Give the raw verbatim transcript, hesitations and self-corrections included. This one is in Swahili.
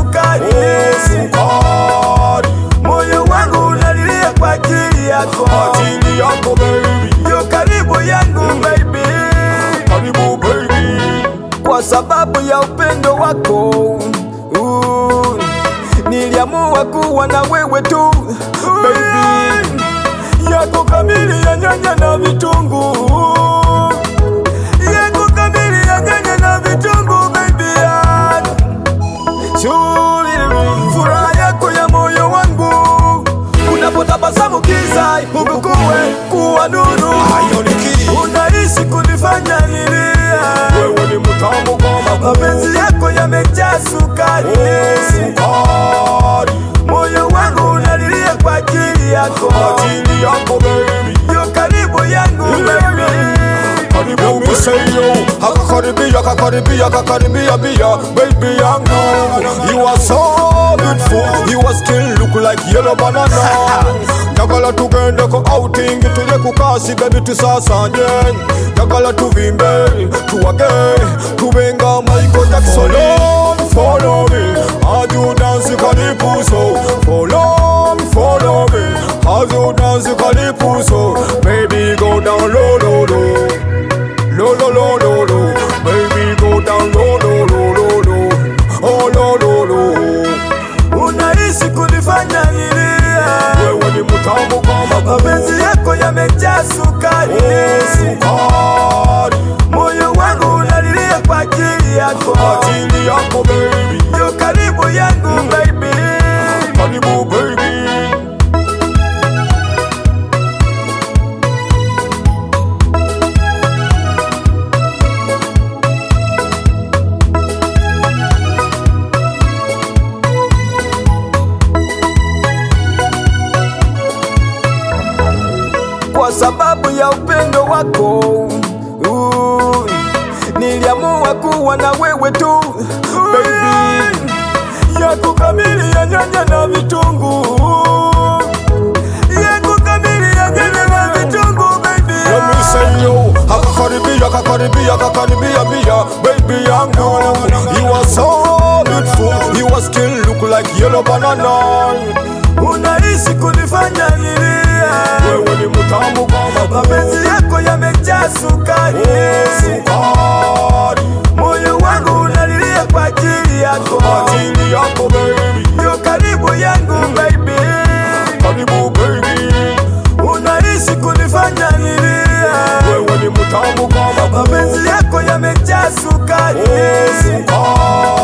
sukari, sukari. Moyo wangu unalilia kwa ajili yako, ajili yako baby. Yo karibu yangu baby, karibu baby. Kwa sababu ya upendo wako uh, niliamua kuwa na wewe tu baby. Yako kamili ya nyanya na vitunguu, yako kamili ya nyanya na vitunguu baby. Furaha yako ya moyo wangu, unapotabasamu giza ipungue kuwa nuru. Unaishi kunifanya nilia, wewe ni mtamu kama mapenzi yako yamejaa sukari, sukari. Moyo wangu unalilia kwa ajili yako, ajili yako baby. Yo karibu yangu baby, karibu miseyo. Hakakaribia, kakaribia, kakaribia bia baby yangu. You are so beautiful, you are still look like yellow banana. Njagala tugende ko outing, tuje kukasi baby tusasanye. Njagala tuvimbe, tuwage, tubenga Michael Jackson. Follow me, as you dance kalipuso. Follow me, follow me, as you dance kalipuso. Baby go down low, low, low. Low, low, low, low, low. Baby go down low, low, low, low, low. Oh, low, low, low. Unaishi kunifanya nilia, wewe ni mtamu kama mapenzi yako yamejaa sukari, sukari. Moyo wangu unalilia kwa ajili yako, ajili yako baby. Yo karibu yangu baby, karibu baby. Kwa sababu ya upendo wako uh, niliamua kuwa na wewe tu baby. Yako kamili ya nyanya na vitunguu, yako kamili ya nyanya na vitunguu baby. Let me say yo, hakakaribia, kakaribia, kakaribia bia baby yangu. You are so beautiful, you are still look like yellow banana. Unaishi kunifanya nilia, wewe ni mtamu kama mapenzi yako yamejaa sukari, sukari. Moyo wangu unalilia kwa ajili yako, ajili yako baby. Yo karibu yangu baby, karibu baby. Unaishi kunifanya nilia, wewe ni mtamu kama mapenzi yako yamejaa sukari, sukari.